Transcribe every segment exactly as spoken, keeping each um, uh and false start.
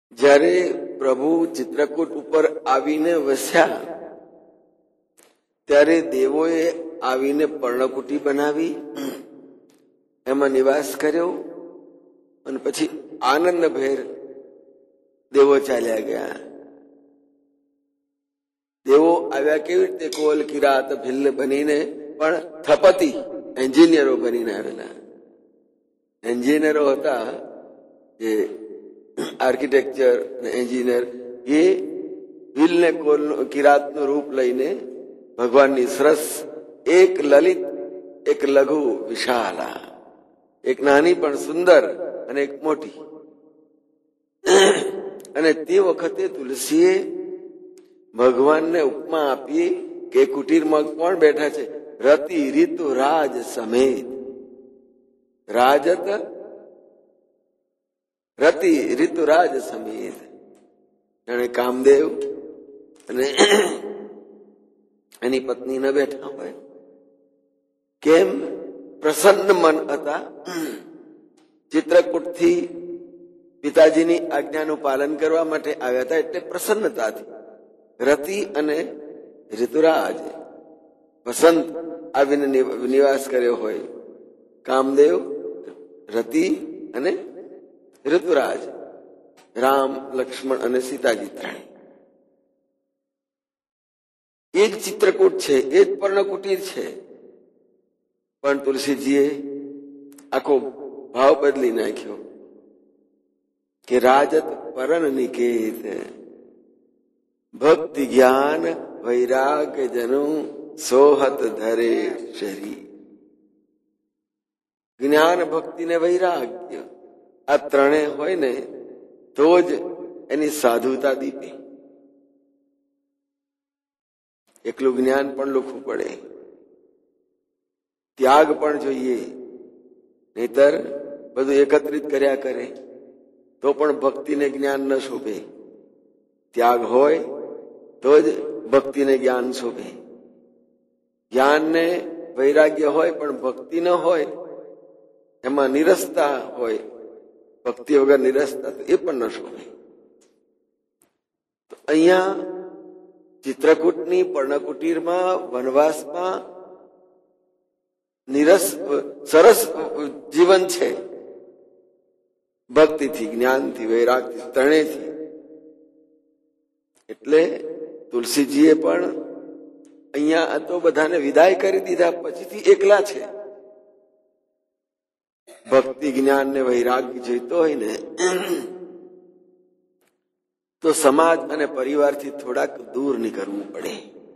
જ્યારે પ્રભુ ચિત્રકૂટ ઉપર આવીને વસ્યા ત્યારે દેવોએ આવીને પર્ણકુટી બનાવી, એમાં નિવાસ કર્યો અને પછી આનંદભેર દેવો ચાલ્યા ગયા. દેવો આવ્યા કેવી રીતે? કોલ કિરાત ભિલ્લ બનીને, પણ થપતિ એન્જિનિયરો બનીને આવેલા. એન્જિનિયરો હતા જે આર્કિટેક્ચર ને એન્જિનિયર, એ ભીલ ને કોલ કિરાતનું રૂપ લઈને ભગવાનની સરસ એક લલિત, એક લઘુ વિશાલા, એક નાની પણ સુંદર અને એક મોટી. અને તે વખતે તુલસીએ ભગવાનને ઉપમા આપી કે કુટીરમાં કોણ બેઠા છે? રતિ ઋતુ રાજ સમેત. રાજત રતિ ઋતુ રાજ સમેત. જાણે કામદેવ અને એની પત્ની ન બેઠા હોય. કેમ? પ્રસન્ન મન હતા. ચિત્રકૂટથી પિતાજીની આજ્ઞાનું પાલન કરવા માટે આવ્યા હતા, એટલે પ્રસન્નતાથી રતિ અને ઋતુરાજ વસંત આવીને નિવાસ કર્યો હોય. કામદેવ, રતિ અને ઋતુરાજ, રામ, લક્ષ્મણ અને સીતાજી ત્રણે. એ જ ચિત્રકૂટ છે, એ જ પર્ણકુટીર છે. પણ તુલસીજીએ આખો ભાવ બદલી નાખ્યો કે રાજત પરન નિકેત, ભક્તિ જ્ઞાન વૈરાગ્ય જનું સોહત ધરે શરીર. જ્ઞાન, ભક્તિ ને વૈરાગ્ય આ ત્રણે હોય ને તો જ એની સાધુતા દીપે. એકલું જ્ઞાન પણ લખવું પડે, ત્યાગ પણ જોઈએ, નહીતર બધું એકત્રિત કર્યા કરે તો પણ ભક્તિને જ્ઞાન ન શોભે. ત્યાગ હોય તો જ ભક્તિને જ્ઞાન શોભે. જ્ઞાન ને વૈરાગ્ય હોય પણ ભક્તિ ન હોય, એમાં નિરસતા હોય, ભક્તિ વગર નિરસતા, તો એ પણ ન શોભે. તો અહીંયા ચિત્રકૂટની પર્ણકુટીરમાં વનવાસમાં નિરસ સરસ જીવન છે. ભક્તિથી, જ્ઞાનથી, વૈરાગથી, ત્રણેયથી. એટલે તુલસીજીએ પણ અહીંયા તો બધાને વિદાય કરી દીધા, પછીથી એકલા છે. ભક્તિ, જ્ઞાન ને વૈરાગ્ય જોઈતો હોય ને તો સમાજ અને પરિવારથી થોડાક દૂર નીકળવું પડે.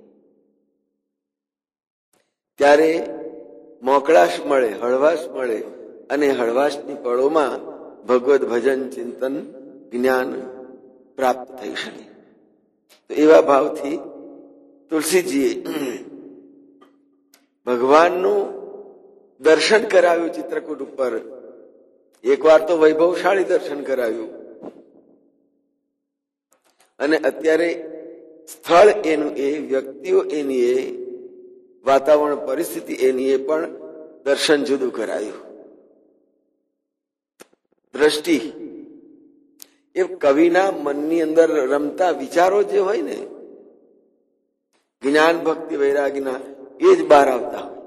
ત્યારે મોકળાશ મળે, હળવાશ મળે, અને હળવાશની પળોમાં ભગવદ ભજન, ચિંતન, જ્ઞાન પ્રાપ્ત થઈ શકે. તો એવા ભાવથી તુલસીજીએ ભગવાનનું દર્શન કરાવ્યું ચિત્રકૂટ ઉપર. એક વાર તો વૈભવશાળી દર્શન કરાવ્યું, અને અત્યારે સ્થળ એનું એ, વ્યક્તિઓ એની એ, વાતાવરણ, પરિસ્થિતિ એની એ પણ દર્શન જુદું કરાયું. દ્રષ્ટિ એ કવિના મનની અંદર રમતા વિચારો જે હોય ને, જ્ઞાન, ભક્તિ, વૈરાગના, એ જ બહાર આવતા હોય.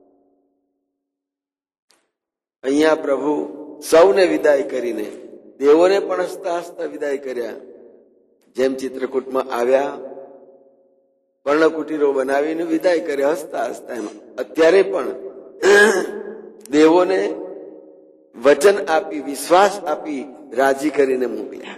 અહીંયા પ્રભુ સૌને વિદાય કરીને દેવોને પણ હસતા હસતા વિદાય કર્યા. જેમ ચિત્રકૂટમાં આવ્યા, પર્ણકુટીરો બનાવીને વિદાય કર્યા હસતા હસતા. એમાં અત્યારે પણ દેવોને વચન આપી, વિશ્વાસ આપી, રાજી કરીને મોકલ્યા.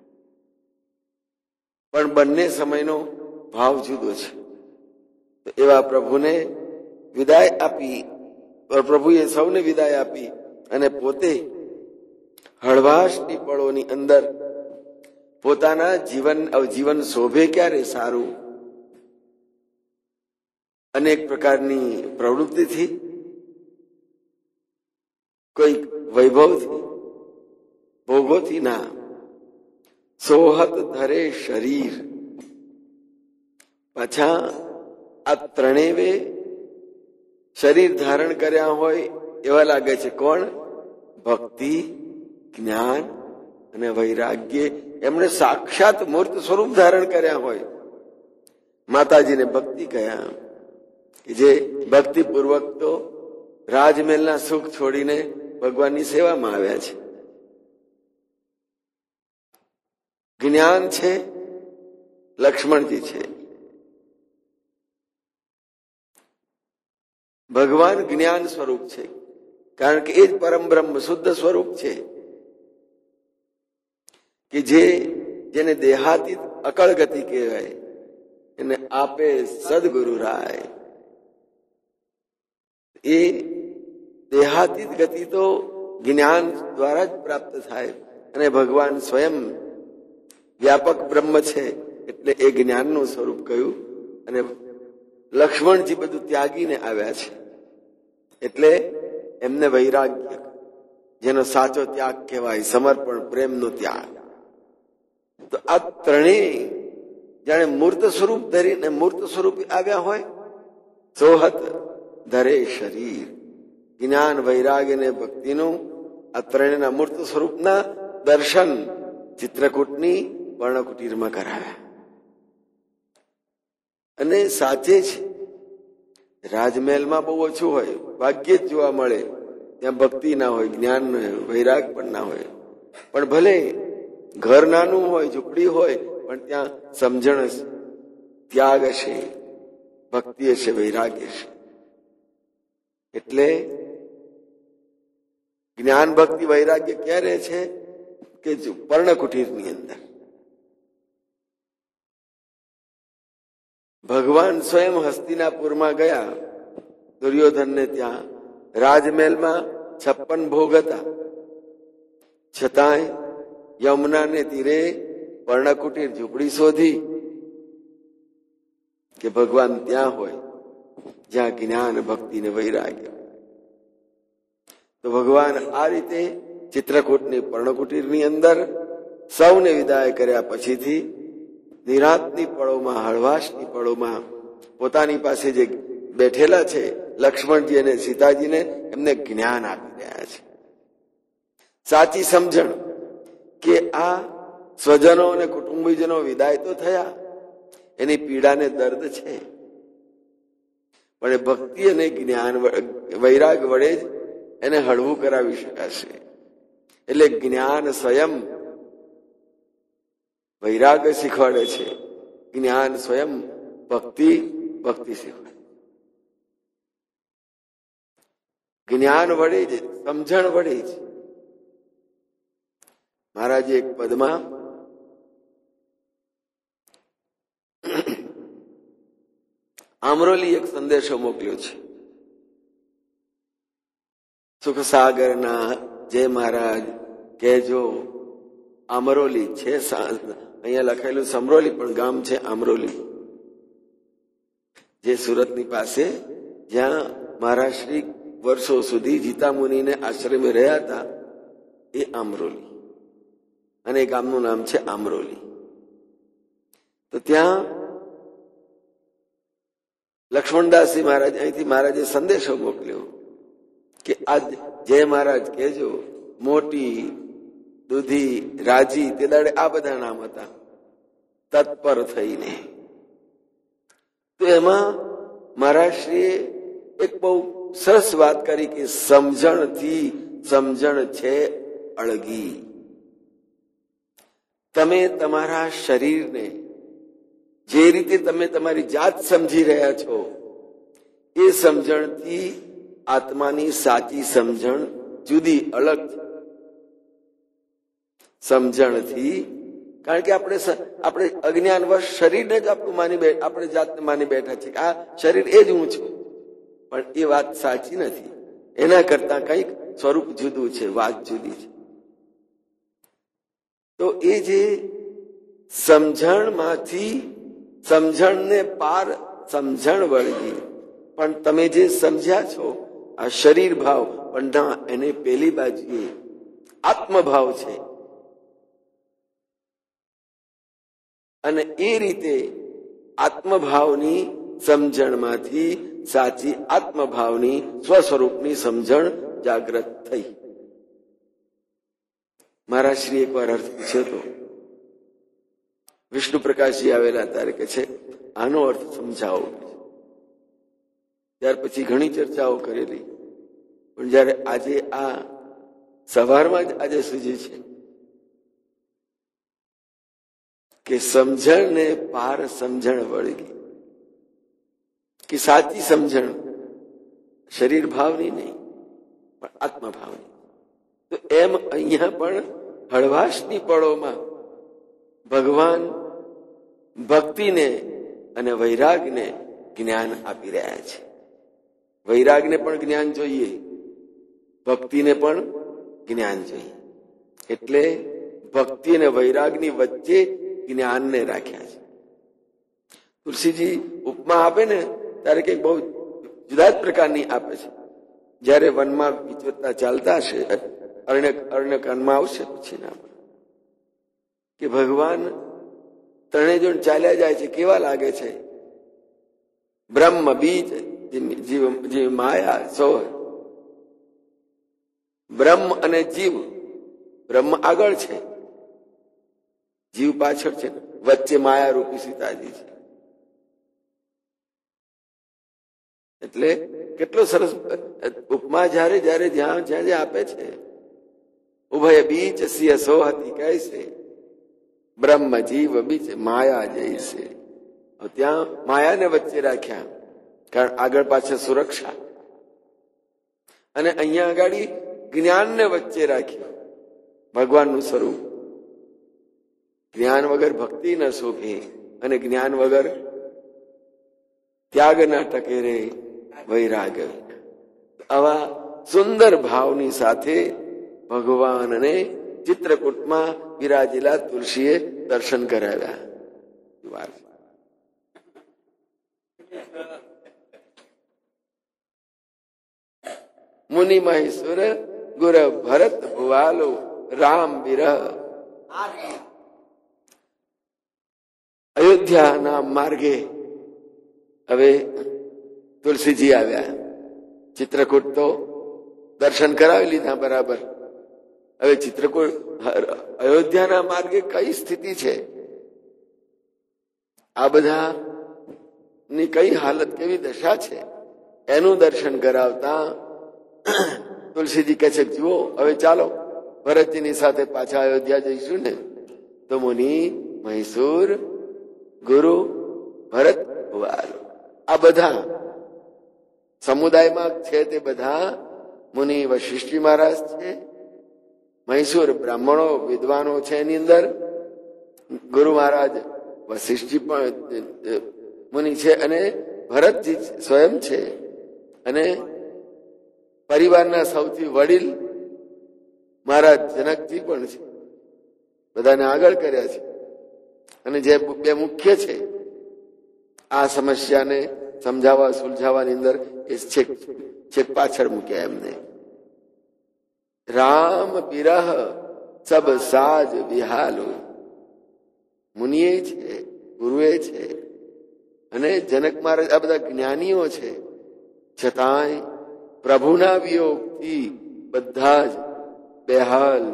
પણ બંને સમયનો ભાવ જુદો છે. તો એવા પ્રભુને વિદાય આપી, પ્રભુએ સૌને વિદાય આપી અને પોતે હળવાશની પળોની અંદર પોતાના જીવન જીવન શોભે ક્યારે સારું, અનેક પ્રકારની પ્રવૃત્તિથી, કોઈ વૈભવથી, ભોગોથી ના, સોહત ધરે શરીર. પાછા આ ત્રણેવે શરીર ધારણ કર્યા હોય એવા લાગે છે. કોણ? ભક્તિ, જ્ઞાન અને વૈરાગ્ય એમણે સાક્ષાત મૂર્ત સ્વરૂપ ધારણ કર્યા હોય. માતાજીને ભક્તિ કયા, જે ભક્તિપૂર્વક તો રાજમહેલના સુખ છોડીને ભગવાનની સેવામાં આવ્યા છે. જ્ઞાન છે, લક્ષ્મણજી છે. ભગવાન જ્ઞાન સ્વરૂપ છે, કારણ કે એ જ પરમ બ્રહ્મ શુદ્ધ સ્વરૂપ છે, કે જે જેને દેહાતીત અકળ ગતિ કહેવાય, એને આપે સદગુરુ રાય. એ દેહાતીત ગતિ તો જ્ઞાન દ્વારા જ પ્રાપ્ત થાય, અને ભગવાન સ્વયં વ્યાપક બ્રહ્મ છે, એટલે એ જ્ઞાનનું સ્વરૂપ કહ્યું. અને લક્ષ્મણજી બધું ત્યાગીને આવ્યા છે, એટલે એમને વૈરાગ્ય, જેનો સાચો ત્યાગ કહેવાય, સમર્પણ, પ્રેમનો ત્યાગ. તો આ ત્રણેય જાણે મૂર્ત સ્વરૂપ ધરીને મૂર્ત સ્વરૂપ આવ્યા હોય. સોહત ધરે શરીર, જ્ઞાન, વૈરાગ્ય અને ભક્તિનું આ ત્રણેયના મૂર્ત સ્વરૂપના દર્શન ચિત્રકૂટની પર્ણકુટીરમાં કરાવ્યા. અને સાચે જ રાજમહેલમાં બહુ ઓછું હોય, ભાગ્યે જ જોવા મળે. ત્યાં ભક્તિ ના હોય, જ્ઞાન ન હોય, વૈરાગ પણ ના હોય. પણ ભલે ઘર નાનું હોય, ઝૂંપડી હોય, પણ ત્યાં સમજણ હશે, ત્યાગ હશે, ભક્તિ હશે, વૈરાગ્ય હશે. એટલે જ્ઞાન, ભક્તિ, વૈરાગ્ય ક્યારે છે? કે પર્ણકુટીરની અંદર. ભગવાન સ્વયં હસ્તિનાપુરમાં ગયા, દુર્યોધનને ત્યાં રાજમહેલમાં છપ્પન ભોગ હતા, છતાંય યમુનાને તીરે પર્ણકુટીર ઝૂંપડી શોધી કે ભગવાન ત્યાં હોય, જ્યાં જ્ઞાન, ભક્તિ ને વૈરાગ્ય. તો ભગવાન આ રીતે ચિત્રકૂટની પર્ણકુટીરની અંદર સૌને વિદાય કર્યા પછીથી નિરાંતની પળોમાં, હળવાશની પળોમાં પોતાની પાસે જે બેઠેલા છે લક્ષ્મણજી અને સીતાજીને, એમને જ્ઞાન આપી રહ્યા છે. સાચી સમજણ કે આ સ્વજનો અને કુટુંબીજનો વિદાય તો થયા, એની પીડાને દર્દ છે, પણ ભક્તિ અને જ્ઞાન, વૈરાગ વડે જ એને હળવું કરાવી શકાશે. એટલે જ્ઞાન સ્વયં વૈરાગ શીખવાડે છે, જ્ઞાન સ્વયં ભક્તિ ભક્તિ શીખવાડે. જ્ઞાન વડે જ, સમજણ વડે જ. મહારાજે એક પદમાં આમરોલી એક સંદેશો મોકલ્યો છે. સુખસાગરના જય મહારાજ કહેજો, આમરોલી છે, અહીંયા લખેલું સમરોલી, પણ ગામ છે આમરોલી, જે સુરતની પાસે, જ્યાં મહારાજ શ્રી વર્ષો સુધી જીતા મુનિને આશ્રમે રહ્યા હતા, એ આમરોલી. અને ગામનું નામ છે આમરોલી. તો ત્યાં લક્ષ્મણદાસજી મહારાજ, અહીંથી મહારાજે સંદેશો મોકલ્યો કે આજ જય મહારાજ કહેજો, મોટી, દૂધી, રાજી, તે દાડે આ બધા નામ હતા, તત્પર થઈને. તો એમાં મહારાજશ્રીએ એક બહુ સરસ વાત કરી કે સમજણથી સમજણ છે અળગી. તમે તમારા શરીરને જે રીતે તમે તમારી જાત સમજી રહ્યા છો, એ સમજણથી આત્માની સાચી સમજણ જુદી, અલગ સમજણથી. કારણ કે આપણે આપણે અજ્ઞાનવશ શરીરને જ આપણું માની બે આપણે જાતને માની બેઠા છીએ, આ શરીર એ જ હું છું, પણ એ વાત સાચી નથી. એના કરતા કંઈક સ્વરૂપ જુદું છે, વાત જુદી છે. તો એ જે સમજણમાંથી, સમજણને પાર સમજણ વળગી, પણ તમે જે સમજ્યા છો આ શરીર ભાવ, પણ ના, એને પેલી બાજુએ આત્મભાવ છે. અને એ રીતે આત્મભાવની સમજણમાંથી સાચી આત્મભાવની સ્વસ્વરૂપની સમજણ જાગૃત થઈ. મહારાજ શ્રી એક વાર અર્થ પૂછ્યો હતો વિષ્ણુ પ્રકાશજી આવેલા ત્યારે કે છે આનો અર્થ સમજાવો. ત્યાર પછી ઘણી ચર્ચાઓ કરેલી, પણ જયારે આજે આ સવારમાં જ આજે સૂજી છે કે સમજણ ને પાર સમજણ વળગી, કે સાચી સમજણ શરીર ભાવની નહીં પણ આત્મભાવની. તો એમ અહીંયા પણ હળવાશની પળોમાં ભગવાન ભક્તિને અને વૈરાગને જ્ઞાન આપી રહ્યા છે. વૈરાગને પણ જ્ઞાન જોઈએ, ભક્તિને પણ જ્ઞાન જોઈએ. એટલે ભક્તિ અને વૈરાગની વચ્ચે જ્ઞાનને રાખ્યા છે. તુલસીજી ઉપમા આપે ને ત્યારે કઈક બહુ જુદા જ પ્રકારની આપે છે. જયારે વનમાં વિચરતા ચાલતા હશે, અરણ્ય અરણ્ય કાનમાં આવશે પછી ના કે ભગવાન ત્રણે જણ ચાલ્યા જાય છે, કેવા લાગે છે? બ્રહ્મ બીજ જીવ જીવ માયા સો. બ્રહ્મ અને જીવ, બ્રહ્મ આગળ છે, જીવ પાછળ છે, વચ્ચે માયા રૂપી સીતાજી છે. એટલે કેટલો સરસ ઉપમા જયારે જયારે જ્યાં જ્યાં જ્યાં આપે છે. ઉભય બીચ સિય સોહતી કૈસે, બ્રહ્મ જીવ બીચ માયા જૈસે. ત્યાં માયાને વચ્ચે રાખ્યા, કારણ આગળ પાછળ સુરક્ષા, અને અહીંયા આગળ જ્ઞાનને વચ્ચે રાખ્યું. ભગવાનનું સ્વરૂપ. જ્ઞાન વગર ભક્તિ ન શોભે, અને જ્ઞાન વગર ત્યાગ ના ટકે રે વૈરાગ. આવા સુંદર ભાવની સાથે ભગવાનને ચિત્રકૂટમાં બિરાજેલા તુલસીએ દર્શન કરાવ્યા. મુનિ મહેશ્વર ગુર ભરત ભુવાલો રામ વિરહ. અયોધ્યાના માર્ગે હવે તુલસીજી આવ્યા. ચિત્રકૂટ તો દર્શન કરાવી લીધા બરાબર. હવે ચિત્રકૂટ અયોધ્યાના માર્ગે કઈ સ્થિતિ છે, આ બધા ની કઈ હાલત, કેવી દશા છે, એનું દર્શન કરાવતા તુલસીજી કહે છે જુઓ હવે ચાલો ભરતજીની સાથે પાછા અયોધ્યા જઈશું ને. તો મુનિ મૈસૂર ગુરુ ભરત ભુવાલો, આ બધા સમુદાયમાં છે તે બધા મુનિ વશિષ્ઠી મહારાજ છે, મૈસૂર બ્રાહ્મણો વિદ્વાનો છે એની અંદર, ગુરુ મહારાજ વશિષ્ઠી પણ મુનિ છે, અને ભરતજી સ્વયં છે, અને પરિવારના સૌથી વડીલ મહારાજ જનકજી પણ છે. બધાને આગળ કર્યા છે, અને જે બે મુખ્ય છે આ સમસ્યાને સમજાવવા સુલઝાવવાની અંદર એ છેક છેક પાછળ મૂક્યા એમને. રામ બિરહ સબ સાજ વિહાલો. મુનિએ છે, ગુરુએ છે, અને જનક મહારાજ આ બધા જ્ઞાનીઓ છે, છતાંય પ્રભુના વિયોગથી બધા જ બેહાલ.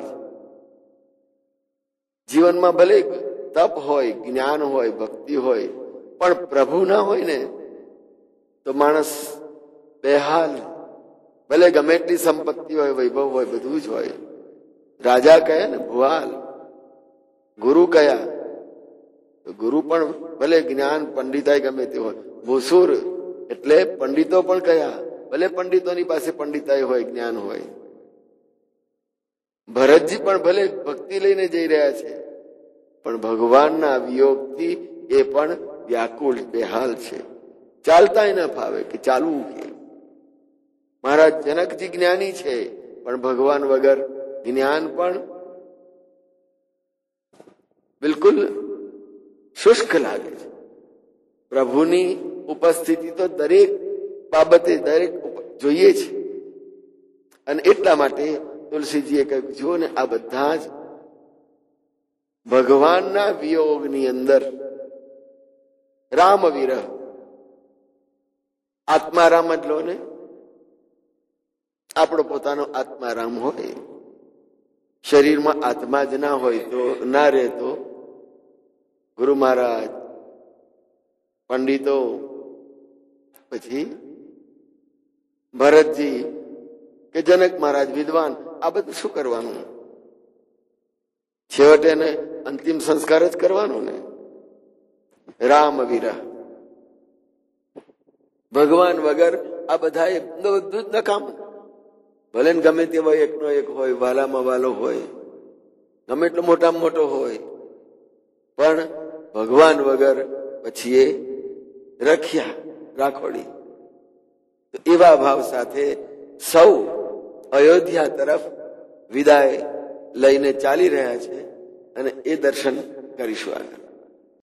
જીવનમાં ભલે તપ હોય, જ્ઞાન હોય, ભક્તિ હોય, પણ પ્રભુ ના હોય ને તો માણસ બેહાલ. ભલે ગમે એટલી સંપત્તિ હોય, વૈભવ હોય, બધું જ હોય. રાજા કહે ને ભુવાલ, ગુરુ કયા તો ગુરુ પણ ભલે જ્ઞાન પંડિતાઈ ગમે તે હોય. ભૂસુર એટલે પંડિતો પણ કયા, ભલે પંડિતોની પાસે પંડિતાઈ હોય, જ્ઞાન હોય. ભરતજી પણ ભલે ભક્તિ લઈને જઈ રહ્યા છે, પણ ભગવાનના વિયોગથી એ પણ વ્યાકુળ બેહાલ છે. ચાલતાય ન ફાવે કે ચાલવું કે. મહારાજ જનકજી જ્ઞાની છે, પણ ભગવાન વગર જ્ઞાન પણ બિલકુલ શુષ્ક લાગે છે. પ્રભુની ઉપસ્થિતિ તો દરેક બાબતે દરેક જોઈએ છે, અને એટલા માટે તુલસીજીએ કહ્યું જુઓ ને આ બધા જ ભગવાનના વિયોગની અંદર રામ વિરહ. આત્મારામ જ લો ને, આપણો પોતાનો આત્મારામ હોય, શરીરમાં આત્મા જ ના હોય તો ના રહે તો ગુરુ મહારાજ, પંડિતો, પછી ભરતજી કે જનક મહારાજ વિદ્વાન, આ બધું શું કરવાનું? છેવટે ને અંતિમ સંસ્કાર જ કરવાનું ને. રામ વિરહ, ભગવાન વગર આ બધા બધું જ નકામું. ભલે ને ગમે તેવો એકનો એક હોય, વાલામાં વાલો હોય, ગમે એટલો મોટામાં મોટો હોય, પણ ભગવાન વગર પછી એ રખ્યા રાખોડી. એવા ભાવ સાથે સૌ અયોધ્યા તરફ વિદાય લઈને ચાલી રહ્યા છે અને એ દર્શન કરીશું આગળ.